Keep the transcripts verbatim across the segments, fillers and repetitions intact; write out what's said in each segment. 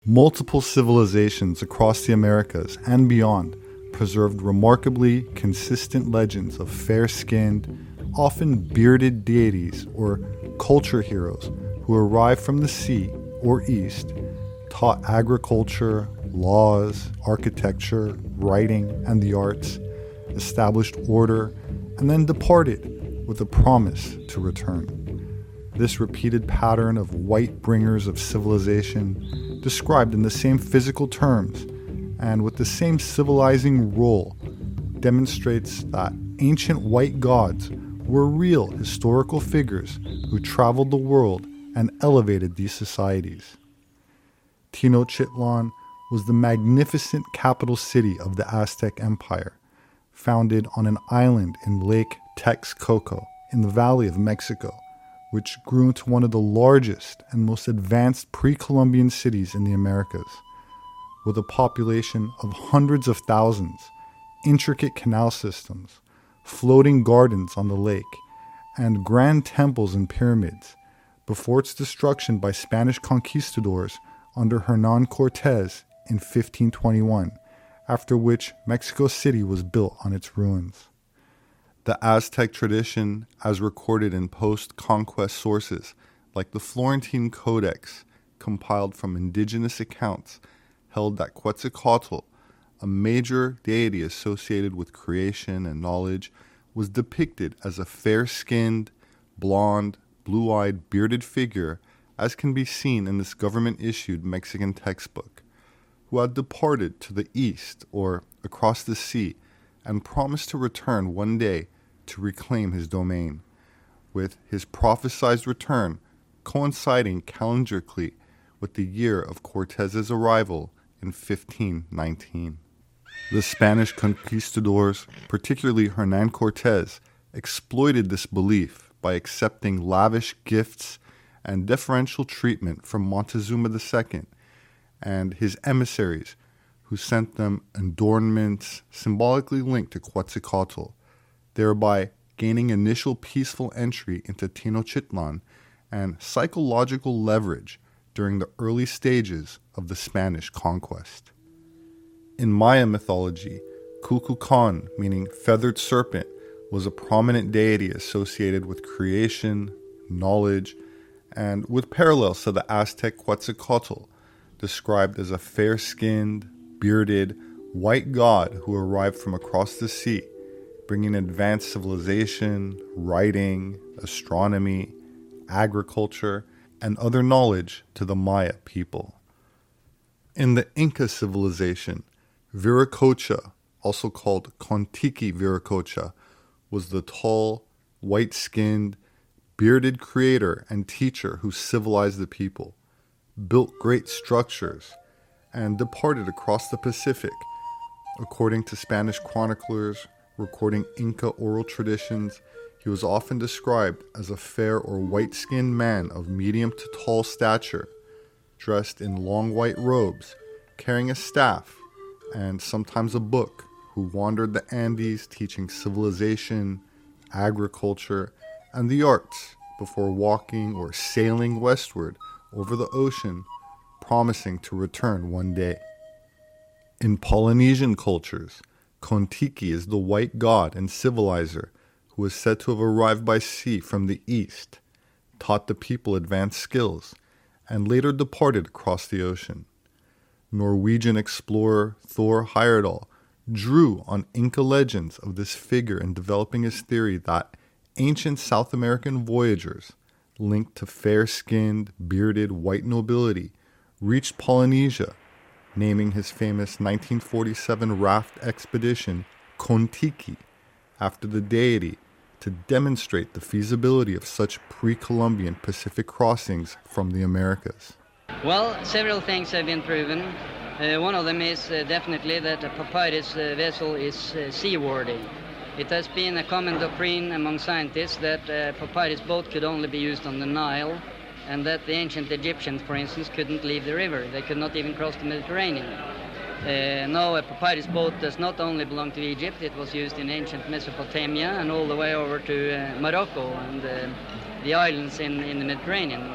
Multiple civilizations across the Americas and beyond preserved remarkably consistent legends of fair-skinned, often bearded deities or culture heroes who arrived from the sea or east, taught agriculture, laws, architecture, writing, and the arts, established order, and then departed with a promise to return. This repeated pattern of white bringers of civilization, described in the same physical terms and with the same civilizing role, demonstrates that ancient white gods were real historical figures who traveled the world and elevated these societies. Tenochtitlan was the magnificent capital city of the Aztec Empire, founded on an island in Lake Texcoco in the Valley of Mexico, which grew into one of the largest and most advanced pre-Columbian cities in the Americas, with a population of hundreds of thousands, intricate canal systems, floating gardens on the lake, and grand temples and pyramids, before its destruction by Spanish conquistadors under Hernán Cortés in fifteen twenty-one, after which Mexico City was built on its ruins. The Aztec tradition, as recorded in post-conquest sources like the Florentine Codex, compiled from indigenous accounts, held that Quetzalcoatl, a major deity associated with creation and knowledge, was depicted as a fair-skinned, blonde, blue-eyed, bearded figure, as can be seen in this government-issued Mexican textbook, who had departed to the east or across the sea and promised to return one day to reclaim his domain, with his prophesied return coinciding calendarically with the year of Cortez's arrival in fifteen nineteen. The Spanish conquistadors, particularly Hernán Cortés, exploited this belief by accepting lavish gifts and deferential treatment from Montezuma the Second and his emissaries, who sent them adornments symbolically linked to Quetzalcoatl, thereby gaining initial peaceful entry into Tenochtitlan and psychological leverage during the early stages of the Spanish conquest. In Maya mythology, Kukulkan, meaning feathered serpent, was a prominent deity associated with creation, knowledge, and with parallels to the Aztec Quetzalcoatl, described as a fair-skinned, bearded, white god who arrived from across the sea, bringing advanced civilization, writing, astronomy, agriculture, and other knowledge to the Maya people. In the Inca civilization, Viracocha, also called Contiki Viracocha, was the tall, white-skinned, bearded creator and teacher who civilized the people, built great structures, and departed across the Pacific. According to Spanish chroniclers recording Inca oral traditions, he was often described as a fair or white-skinned man of medium to tall stature, dressed in long white robes, carrying a staff, and sometimes a book, who wandered the Andes teaching civilization, agriculture, and the arts before walking or sailing westward over the ocean, promising to return one day. In Polynesian cultures, Kontiki is the white god and civilizer who is said to have arrived by sea from the east, taught the people advanced skills, and later departed across the ocean. Norwegian explorer Thor Heyerdahl drew on Inca legends of this figure in developing his theory that ancient South American voyagers, linked to fair-skinned, bearded white nobility, reached Polynesia, naming his famous nineteen forty-seven raft expedition Kontiki, after the deity, to demonstrate the feasibility of such pre-Columbian Pacific crossings from the Americas. Well, several things have been proven. Uh, one of them is uh, definitely that a papyrus uh, vessel is uh, seaworthy. It has been a common doctrine among scientists that a papyrus boat could only be used on the Nile, and that the ancient Egyptians, for instance, couldn't leave the river. They could not even cross the Mediterranean. Uh, no, a papyrus boat does not only belong to Egypt. It was used in ancient Mesopotamia and all the way over to uh, Morocco and uh, the islands in, in the Mediterranean were uh,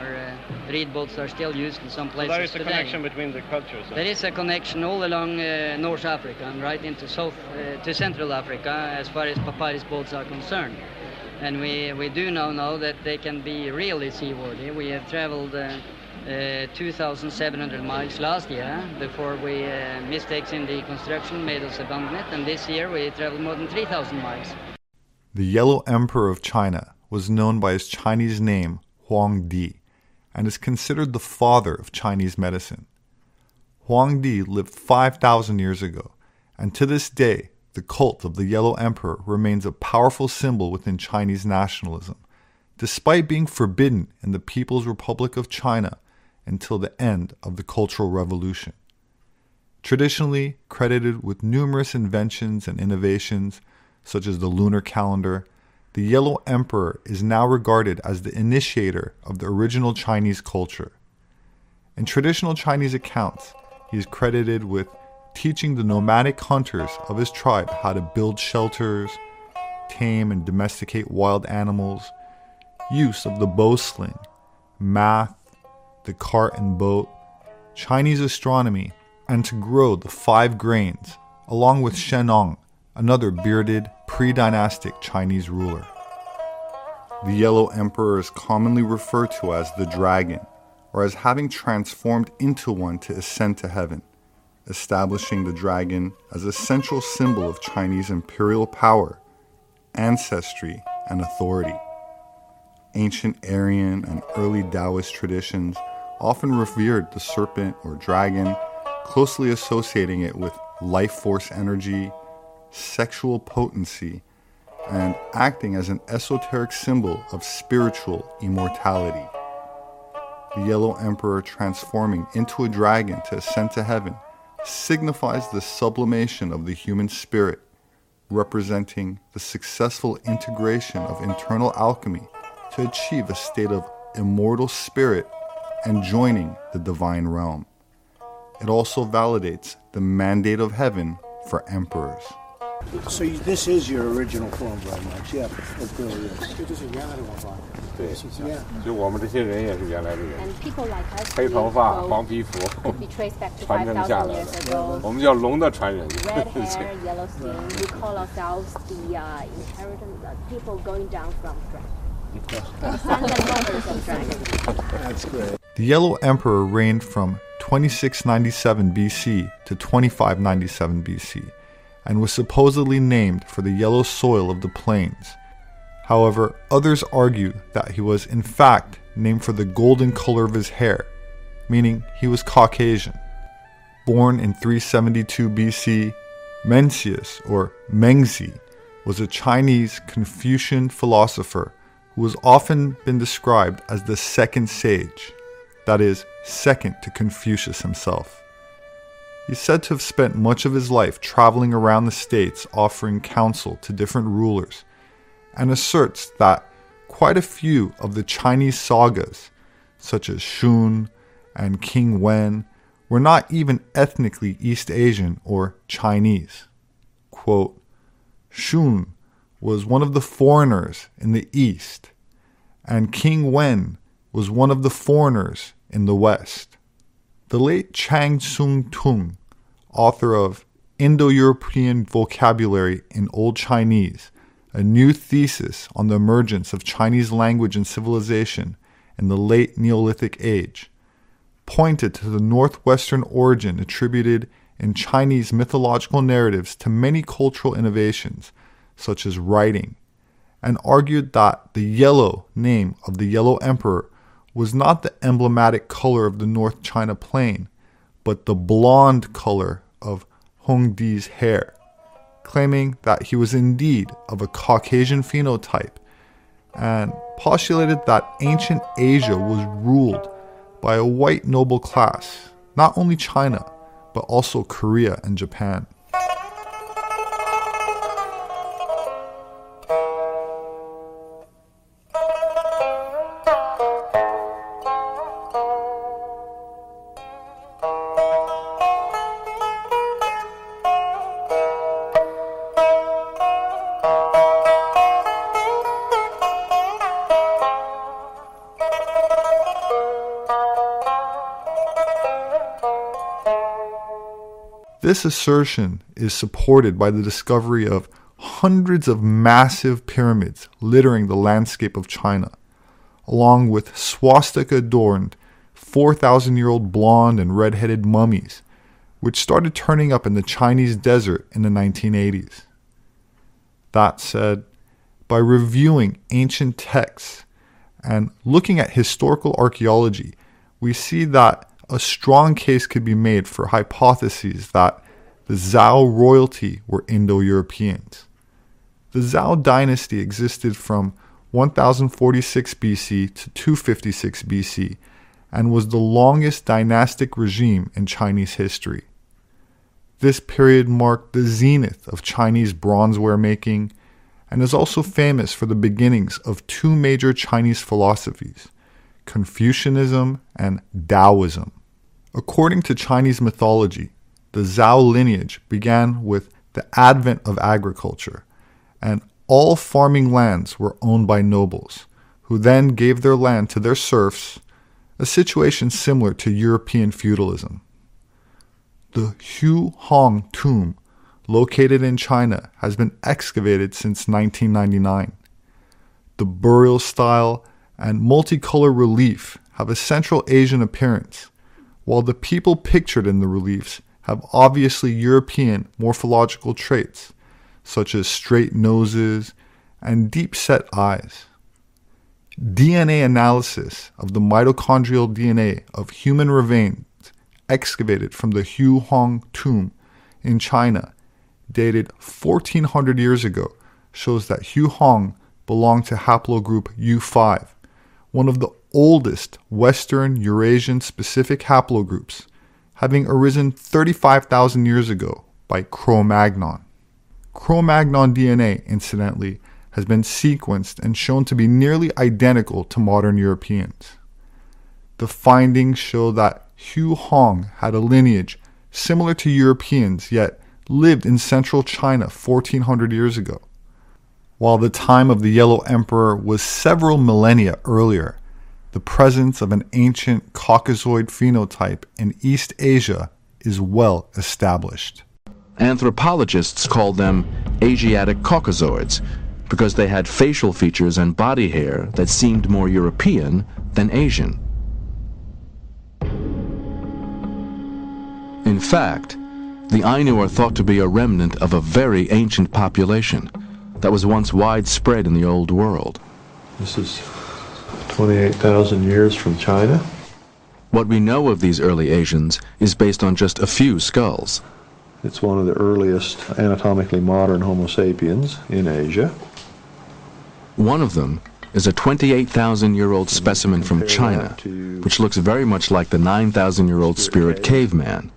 reed boats are still used in some places so there is a today. connection between the cultures. There is a connection all along uh, North Africa and right into South uh, to Central Africa as far as papyrus boats are concerned. And we, we do now know that they can be really seaworthy. We have traveled uh, uh, two thousand seven hundred miles last year before we uh, mistakes in the construction made us abandon it, and this year we traveled more than three thousand miles. The Yellow Emperor of China was known by his Chinese name Huangdi and is considered the father of Chinese medicine. Huangdi lived five thousand years ago, and to this day, the cult of the Yellow Emperor remains a powerful symbol within Chinese nationalism, despite being forbidden in the People's Republic of China until the end of the Cultural Revolution. Traditionally credited with numerous inventions and innovations, such as the lunar calendar, the Yellow Emperor is now regarded as the initiator of the original Chinese culture. In traditional Chinese accounts, he is credited with teaching the nomadic hunters of his tribe how to build shelters, tame and domesticate wild animals, use of the bowsling, math, the cart and boat, Chinese astronomy, and to grow the five grains, along with Shennong, another bearded, pre-dynastic Chinese ruler. The Yellow Emperor is commonly referred to as the dragon, or as having transformed into one to ascend to heaven, establishing the dragon as a central symbol of Chinese imperial power, ancestry, and authority. Ancient Aryan and early Taoist traditions often revered the serpent or dragon, closely associating it with life force energy, sexual potency, and acting as an esoteric symbol of spiritual immortality. The Yellow Emperor transforming into a dragon to ascend to heaven signifies the sublimation of the human spirit, representing the successful integration of internal alchemy to achieve a state of immortal spirit and joining the divine realm. It also validates the mandate of heaven for emperors. So you, this is your original form, very much. Yeah, it really is. 对， Yeah. 就我们这些人也是原来的人， And people like us 黑头发、 go- 黄皮肤， we trace back to 传承下 five 来 thousand years 的。 ago. 我们叫龙的传人。 Red hair, yellow skin. We call ourselves the uh, inheritance of people going down from dragon. Descendants of dragon. That's great. The Yellow Emperor reigned from twenty-six ninety-seven B C to twenty-five ninety-seven B C and was supposedly named for the yellow soil of the plains. However, others argue that he was in fact named for the golden color of his hair, meaning he was Caucasian. Born in three seventy-two B C, Mencius, or Mengzi, was a Chinese Confucian philosopher who has often been described as the second sage, that is, second to Confucius himself. He's said to have spent much of his life traveling around the states offering counsel to different rulers, and asserts that quite a few of the Chinese sagas, such as Shun and King Wen, were not even ethnically East Asian or Chinese. Quote, Shun was one of the foreigners in the East, and King Wen was one of the foreigners in the West. The late Chang Tsung Tung, author of Indo-European Vocabulary in Old Chinese, a new thesis on the emergence of Chinese language and civilization in the late Neolithic age, pointed to the northwestern origin attributed in Chinese mythological narratives to many cultural innovations, such as writing, and argued that the yellow name of the Yellow Emperor was not the emblematic color of the North China Plain, but the blonde color of Huangdi's hair, claiming that he was indeed of a Caucasian phenotype, and postulated that ancient Asia was ruled by a white noble class, not only China, but also Korea and Japan. This assertion is supported by the discovery of hundreds of massive pyramids littering the landscape of China, along with swastika-adorned four thousand year old blonde and red-headed mummies, which started turning up in the Chinese desert in the nineteen eighties. That said, by reviewing ancient texts and looking at historical archaeology, we see that a strong case could be made for hypotheses that the Zhou royalty were Indo-Europeans. The Zhou dynasty existed from one thousand forty-six B C to two fifty-six B C and was the longest dynastic regime in Chinese history. This period marked the zenith of Chinese bronzeware making and is also famous for the beginnings of two major Chinese philosophies, Confucianism and Taoism. According to Chinese mythology, the Zhou lineage began with the advent of agriculture, and all farming lands were owned by nobles, who then gave their land to their serfs, a situation similar to European feudalism. The Hu Hong tomb, located in China, has been excavated since nineteen ninety-nine. The burial style and multicolor relief have a Central Asian appearance, while the people pictured in the reliefs have obviously European morphological traits, such as straight noses and deep-set eyes. D N A analysis of the mitochondrial D N A of human remains excavated from the Hu Hong tomb in China, dated fourteen hundred years ago, shows that Hu Hong belonged to haplogroup U five, one of the oldest Western Eurasian specific haplogroups, having arisen thirty-five thousand years ago by Cro-Magnon. Cro-Magnon D N A, incidentally, has been sequenced and shown to be nearly identical to modern Europeans. The findings show that Hu Hong had a lineage similar to Europeans, yet lived in central China fourteen hundred years ago. While the time of the Yellow Emperor was several millennia earlier, the presence of an ancient Caucasoid phenotype in East Asia is well established. Anthropologists called them Asiatic Caucasoids because they had facial features and body hair that seemed more European than Asian. In fact, the Ainu are thought to be a remnant of a very ancient population that was once widespread in the Old World. This is twenty-eight thousand years from China. What we know of these early Asians is based on just a few skulls. It's one of the earliest anatomically modern Homo sapiens in Asia. One of them is a twenty-eight thousand year old specimen from China, which looks very much like the nine thousand year old Spirit caveman.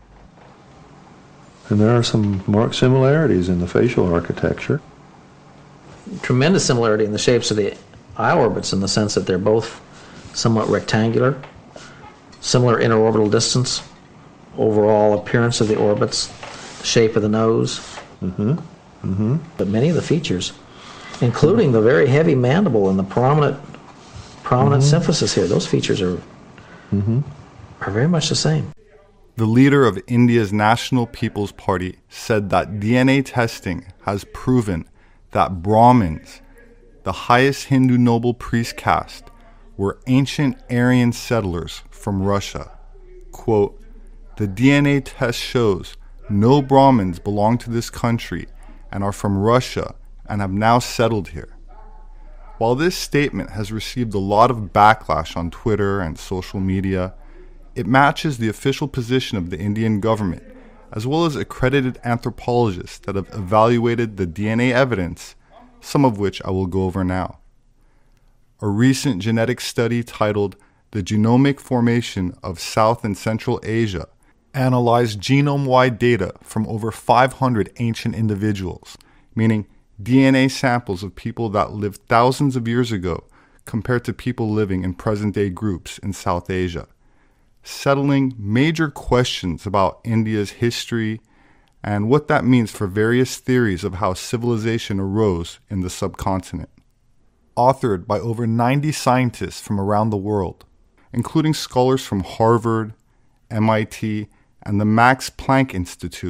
And there are some marked similarities in the facial architecture. Tremendous similarity in the shapes of the eye orbits, in the sense that they're both somewhat rectangular, similar interorbital distance, overall appearance of the orbits, the shape of the nose. Mm-hmm. Mm-hmm. But many of the features, including the very heavy mandible and the prominent prominent mm-hmm. symphysis here, those features are mm-hmm. are very much the same. The leader of India's National People's Party said that D N A testing has proven that Brahmins, the highest Hindu noble priest caste, were ancient Aryan settlers from Russia. Quote, "The D N A test shows no Brahmins belong to this country and are from Russia and have now settled here." While this statement has received a lot of backlash on Twitter and social media, it matches the official position of the Indian government, as well as accredited anthropologists that have evaluated the D N A evidence, some of which I will go over now. A recent genetic study titled "The Genomic Formation of South and Central Asia" analyzed genome-wide data from over five hundred ancient individuals, meaning D N A samples of people that lived thousands of years ago compared to people living in present-day groups in South Asia, settling major questions about India's history and what that means for various theories of how civilization arose in the subcontinent. Authored by over ninety scientists from around the world, including scholars from Harvard, M I T, and the Max Planck Institute,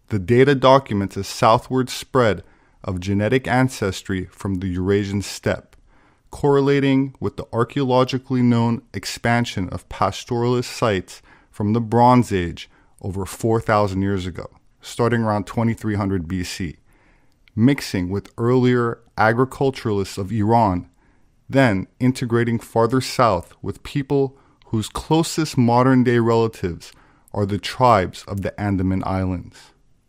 the data documents a southward spread of genetic ancestry from the Eurasian steppe, correlating with the archaeologically known expansion of pastoralist sites from the Bronze Age over four thousand years ago, starting around twenty-three hundred B C, mixing with earlier agriculturalists of Iran, then integrating farther south with people whose closest modern-day relatives are the tribes of the Andaman Islands.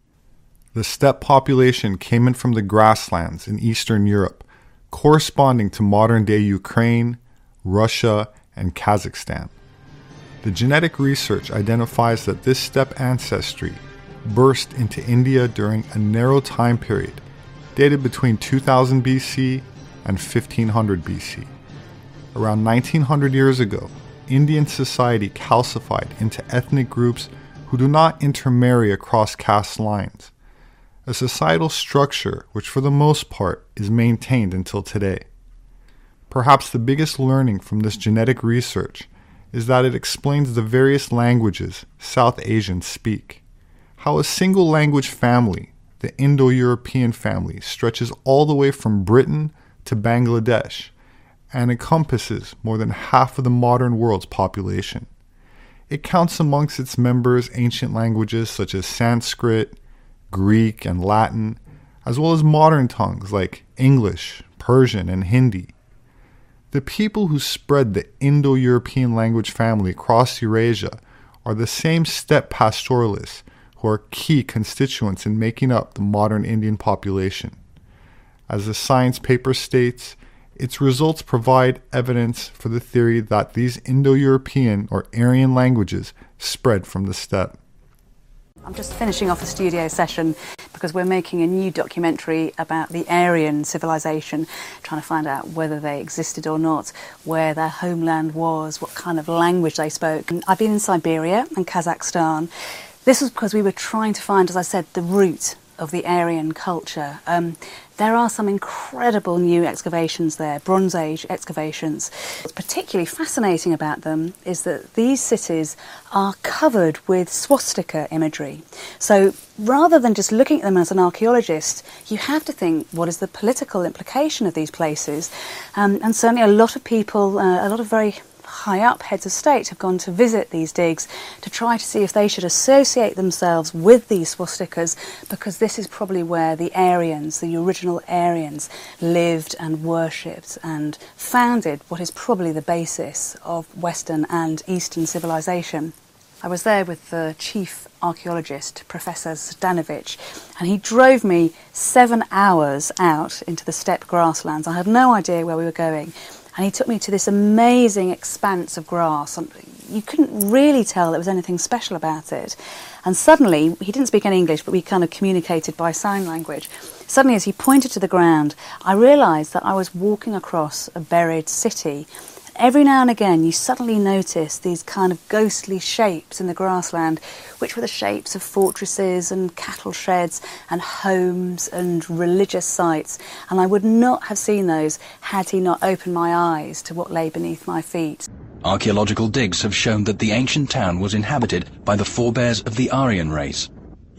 The steppe population came in from the grasslands in Eastern Europe, corresponding to modern-day Ukraine, Russia, and Kazakhstan. The genetic research identifies that this steppe ancestry burst into India during a narrow time period dated between two thousand B C and fifteen hundred B C. Around nineteen hundred years ago, Indian society calcified into ethnic groups who do not intermarry across caste lines, a societal structure which for the most part is maintained until today. Perhaps the biggest learning from this genetic research is that it explains the various languages South Asians speak, how a single language family, the Indo-European family, stretches all the way from Britain to Bangladesh and encompasses more than half of the modern world's population. It counts amongst its members ancient languages such as Sanskrit, Greek, and Latin, as well as modern tongues like English, Persian, and Hindi. The people who spread the Indo-European language family across Eurasia are the same steppe pastoralists who are key constituents in making up the modern Indian population. As the science paper states, its results provide evidence for the theory that these Indo-European or Aryan languages spread from the steppe. I'm just finishing off a studio session because we're making a new documentary about the Aryan civilization, trying to find out whether they existed or not, where their homeland was, what kind of language they spoke. And I've been in Siberia and Kazakhstan. This was because we were trying to find, as I said, the root of the Aryan culture. Um, there are some incredible new excavations there, Bronze Age excavations. What's particularly fascinating about them is that these cities are covered with swastika imagery. So rather than just looking at them as an archaeologist, you have to think, what is the political implication of these places? Um, and certainly a lot of people, uh, a lot of very high up heads of state have gone to visit these digs to try to see if they should associate themselves with these swastikas, because this is probably where the Aryans, the original Aryans, lived and worshipped and founded what is probably the basis of Western and Eastern civilization. I was there with the chief archaeologist, Professor Zdanovich, and he drove me seven hours out into the steppe grasslands. I had no idea where we were going. And he took me to this amazing expanse of grass. You couldn't really tell there was anything special about it. And suddenly, he didn't speak any English, but we kind of communicated by sign language. Suddenly, as he pointed to the ground, I realised that I was walking across a buried city. Every now and again, you suddenly notice these kind of ghostly shapes in the grassland, which were the shapes of fortresses and cattle sheds and homes and religious sites. And I would not have seen those had he not opened my eyes to what lay beneath my feet. Archaeological digs have shown that the ancient town was inhabited by the forebears of the Aryan race.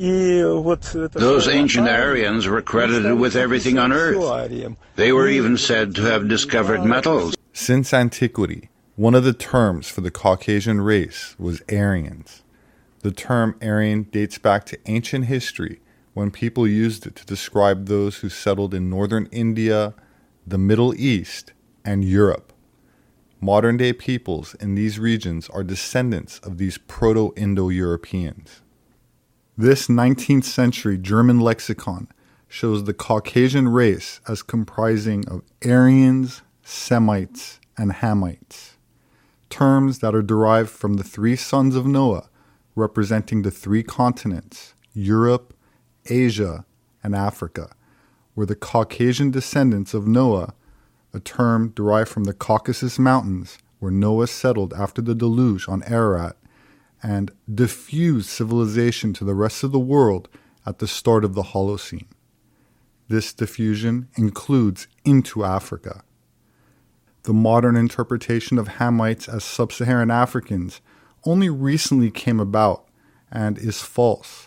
Those ancient Aryans were credited with everything on Earth. They were even said to have discovered metals. Since antiquity, one of the terms for the Caucasian race was Aryans. The term Aryan dates back to ancient history, when people used it to describe those who settled in northern India, the Middle East, and Europe. Modern-day peoples in these regions are descendants of these Proto-Indo-Europeans. This nineteenth century German lexicon shows the Caucasian race as comprising of Aryans, Semites, and Hamites, terms that are derived from the three sons of Noah, representing the three continents, Europe, Asia, and Africa, were the Caucasian descendants of Noah, a term derived from the Caucasus Mountains, where Noah settled after the deluge on Ararat, and diffused civilization to the rest of the world at the start of the Holocene. This diffusion includes into Africa. The modern interpretation of Hamites as sub-Saharan Africans only recently came about and is false,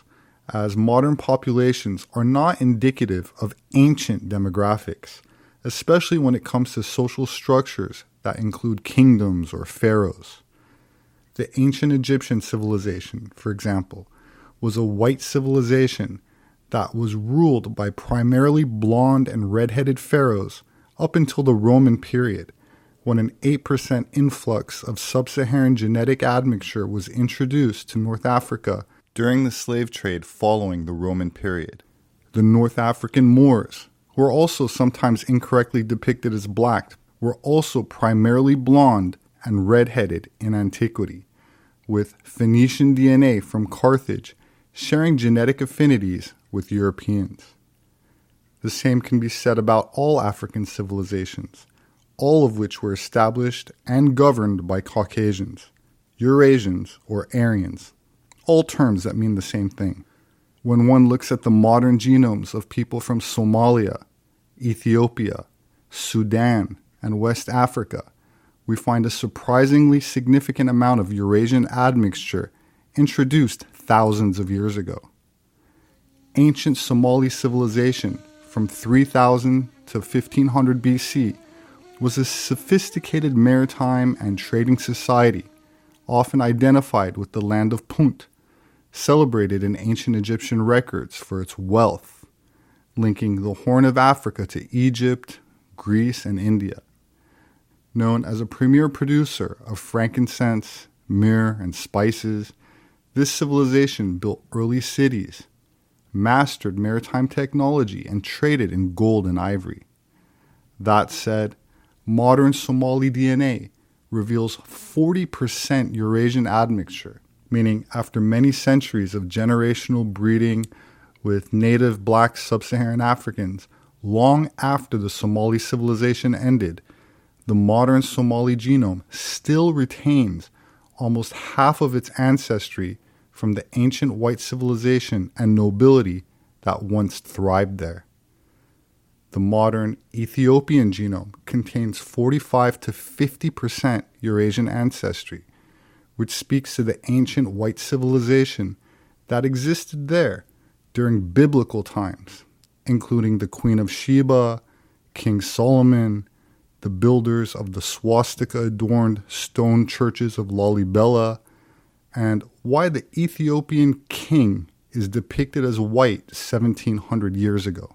as modern populations are not indicative of ancient demographics, especially when it comes to social structures that include kingdoms or pharaohs. The ancient Egyptian civilization, for example, was a white civilization that was ruled by primarily blonde and red-headed pharaohs up until the Roman period, when an eight percent influx of sub-Saharan genetic admixture was introduced to North Africa during the slave trade following the Roman period. The North African Moors, who are also sometimes incorrectly depicted as black, were also primarily blonde and red-headed in antiquity, with Phoenician D N A from Carthage sharing genetic affinities with Europeans. The same can be said about all African civilizations, all of which were established and governed by Caucasians, Eurasians, or Aryans, all terms that mean the same thing. When one looks at the modern genomes of people from Somalia, Ethiopia, Sudan, and West Africa, we find a surprisingly significant amount of Eurasian admixture introduced thousands of years ago. Ancient Somali civilization from three thousand to fifteen hundred B C was a sophisticated maritime and trading society, often identified with the land of Punt, celebrated in ancient Egyptian records for its wealth, linking the Horn of Africa to Egypt, Greece, and India. Known as a premier producer of frankincense, myrrh, and spices, this civilization built early cities, mastered maritime technology, and traded in gold and ivory. That said, modern Somali D N A reveals forty percent Eurasian admixture, meaning after many centuries of generational breeding with native black sub-Saharan Africans, long after the Somali civilization ended, the modern Somali genome still retains almost half of its ancestry from the ancient white civilization and nobility that once thrived there. The modern Ethiopian genome contains forty-five to fifty percent Eurasian ancestry, which speaks to the ancient white civilization that existed there during biblical times, including the Queen of Sheba, King Solomon, the builders of the swastika-adorned stone churches of Lalibela, and why the Ethiopian king is depicted as white seventeen hundred years ago.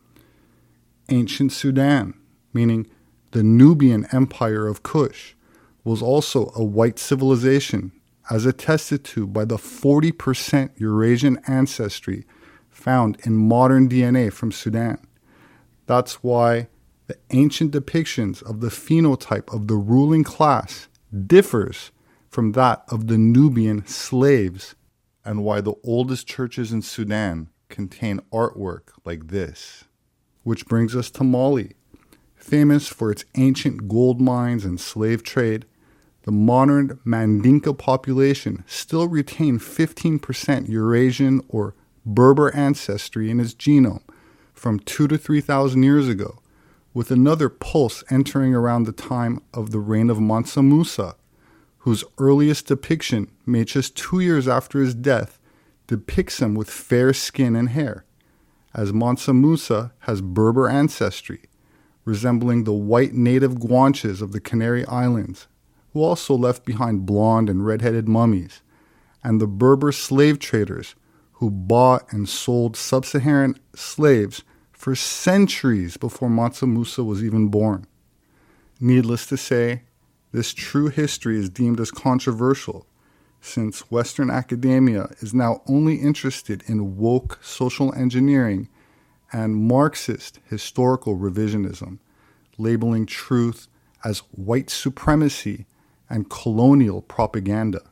Ancient Sudan, meaning the Nubian Empire of Kush, was also a white civilization, as attested to by the forty percent Eurasian ancestry found in modern D N A from Sudan. That's why the ancient depictions of the phenotype of the ruling class differs from that of the Nubian slaves, and why the oldest churches in Sudan contain artwork like this. Which brings us to Mali. Famous for its ancient gold mines and slave trade, the modern Mandinka population still retain fifteen percent Eurasian or Berber ancestry in its genome from two to three thousand years ago, with another pulse entering around the time of the reign of Mansa Musa, whose earliest depiction, made just two years after his death, depicts him with fair skin and hair, as Mansa Musa has Berber ancestry, resembling the white native Guanches of the Canary Islands, who also left behind blonde and red-headed mummies, and the Berber slave traders who bought and sold sub-Saharan slaves for centuries before Mansa Musa was even born. Needless to say, this true history is deemed as controversial, since Western academia is now only interested in woke social engineering and Marxist historical revisionism, labeling truth as white supremacy and colonial propaganda.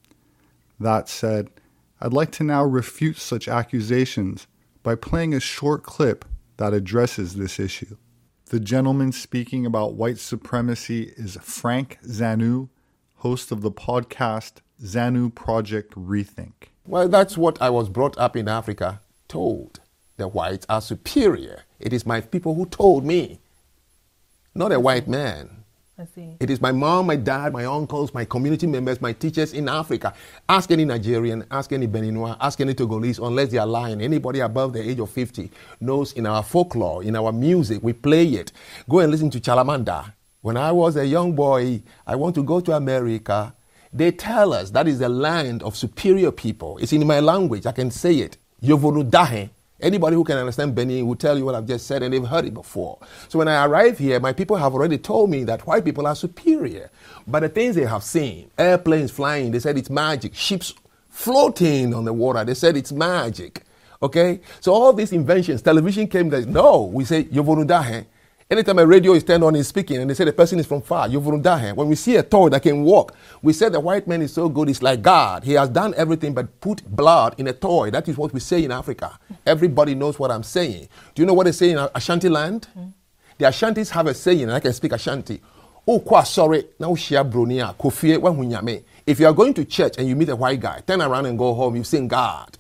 That said, I'd like to now refute such accusations by playing a short clip that addresses this issue. The gentleman speaking about white supremacy is Frank Zanou, host of the podcast Zanou Project Rethink. Well, that's what I was brought up in Africa told. The whites are superior. It is my people who told me, not a white man. I see. It is my mom, my dad, my uncles, my community members, my teachers in Africa. Ask any Nigerian, ask any Beninois, ask any Togolese, unless they are lying. Anybody above the age of fifty knows in our folklore, in our music, we play it. Go and listen to Chalamanda. When I was a young boy, I want to go to America. They tell us that is the land of superior people. It's in my language. I can say it. Yovonudahe. Anybody who can understand Benin will tell you what I've just said, and they've heard it before. So when I arrive here, my people have already told me that white people are superior. But the things they have seen, airplanes flying, they said it's magic. Ships floating on the water, they said it's magic. Okay? So all these inventions, television came, that no, we say Yovonudahe. Anytime a radio is turned on and speaking and they say the person is from far, Yovonudahe. When we see a toy that can walk, we say the white man is so good, it's like God. He has done everything but put blood in a toy. That is what we say in Africa. Everybody knows what I'm saying. Do you know what they say in Ashanti land? Mm. The Ashantis have a saying, and I can speak Ashanti. Oh, kwa sorry, now share bronia, kofie wa hunyame. If you are going to church and you meet a white guy, turn around and go home, you sing God.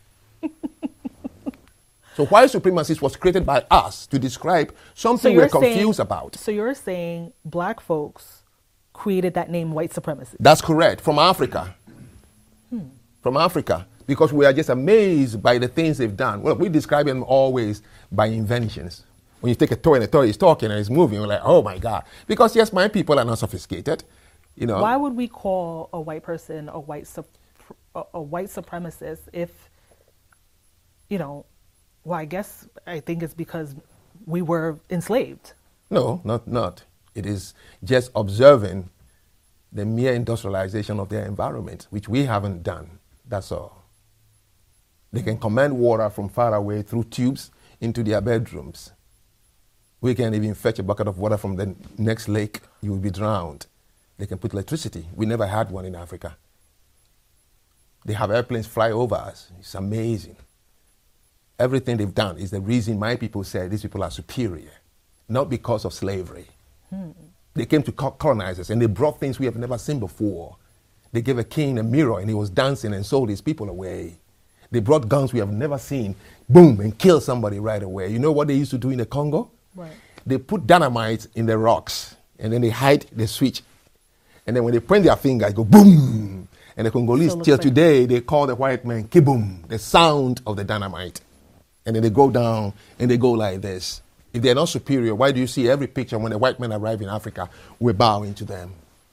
So white supremacy was created by us to describe something so we're confused saying, about. So you're saying black folks created that name white supremacy? That's correct. From Africa. Hmm. From Africa. Because we are just amazed by the things they've done. Well, we describe them always by inventions. When you take a toy and the toy is talking and it's moving, we're like, oh my God. Because yes, my people are not sophisticated. You know. Why would we call a white person a white sup- a, a white supremacist if, you know, well, I guess I think it's because we were enslaved. No, not not. It is just observing the mere industrialization of their environment, which we haven't done. That's all. They can command water from far away through tubes into their bedrooms. We can even fetch a bucket of water from the next lake. You will be drowned. They can put electricity. We never had one in Africa. They have airplanes fly over us. It's amazing. Everything they've done is the reason my people say these people are superior, not because of slavery. Hmm. They came to colonize us and they brought things we have never seen before. They gave a king a mirror and he was dancing and sold his people away. They brought guns we have never seen, boom, and killed somebody right away. You know what they used to do in the Congo? Right. They put dynamite in the rocks and then they hide the switch. And then when they point their finger, it go boom. And the Congolese so till like today, they call the white man kiboom, the sound of the dynamite. And then they go down and they go like this. If they're not superior, why do you see every picture when the white men arrive in Africa, we're bowing to them?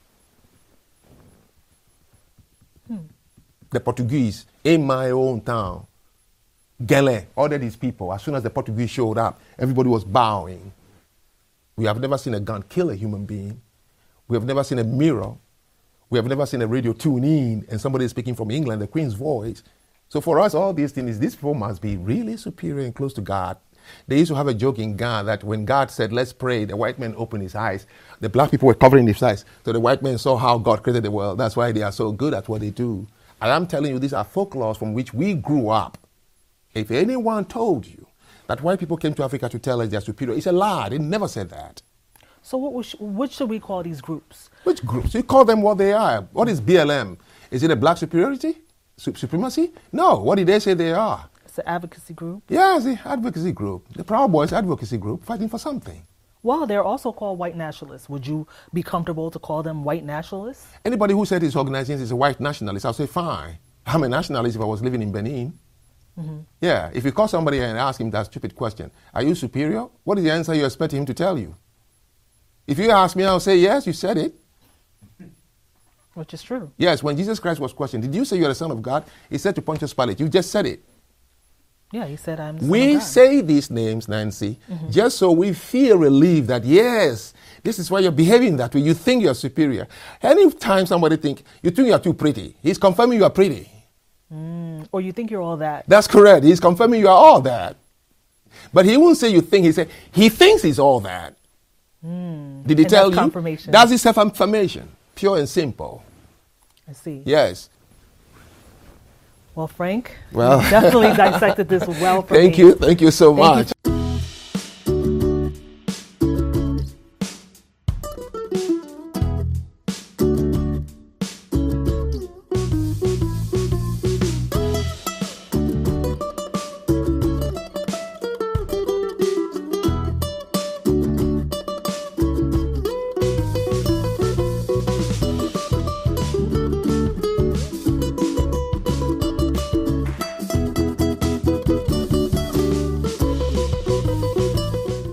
Hmm. The Portuguese, in my own town, Gele, ordered these people. As soon as the Portuguese showed up, everybody was bowing. We have never seen a gun kill a human being. We have never seen a mirror. We have never seen a radio tune in and somebody speaking from England, the Queen's voice. So for us, all these things, these people must be really superior and close to God. They used to have a joke in Ghana that when God said, let's pray, the white man opened his eyes. The black people were covering his eyes. So the white man saw how God created the world. That's why they are so good at what they do. And I'm telling you, these are folklores from which we grew up. If anyone told you that white people came to Africa to tell us they're superior, it's a lie. They never said that. So what, was, what should we call these groups? Which groups? You call them what they are. What is B L M? Is it a black superiority? Supremacy? No. What did they say they are? It's an advocacy group. Yeah, it's an advocacy group. The Proud Boys advocacy group fighting for something. Well, they're also called white nationalists. Would you be comfortable to call them white nationalists? Anybody who said his organization is a white nationalist, I'll say fine. I'm a nationalist if I was living in Benin. Mm-hmm. Yeah, if you call somebody and ask him that stupid question, are you superior? What is the answer you expect him to tell you? If you ask me, I'll say, yes, you said it. Which is true. Yes, when Jesus Christ was questioned, did you say you're the Son of God? He said to Pontius Pilate, you just said it. Yeah, he said, I'm the Son we of God. say these names, Nancy, mm-hmm. just so we feel relieved that, yes, this is why you're behaving that way. You think you're superior. Anytime somebody think you think you're too pretty, he's confirming you are pretty. Mm, or you think you're all that. That's correct. He's confirming you are all that. But he won't say you think. He said he thinks he's all that. Mm. Did he and tell that's you? Confirmation. That's his self-affirmation. Pure and simple. I see. Yes. Well, Frank, well, you definitely dissected this well for Thank me. you. Thank you so Thank much. You.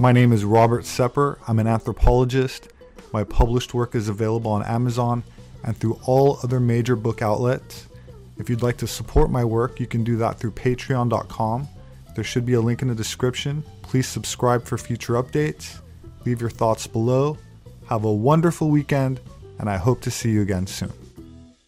My name is Robert Sepper. I'm an anthropologist. My published work is available on Amazon and through all other major book outlets. If you'd like to support my work, you can do that through patreon dot com. There should be a link in the description. Please subscribe for future updates. Leave your thoughts below. Have a wonderful weekend, and I hope to see you again soon.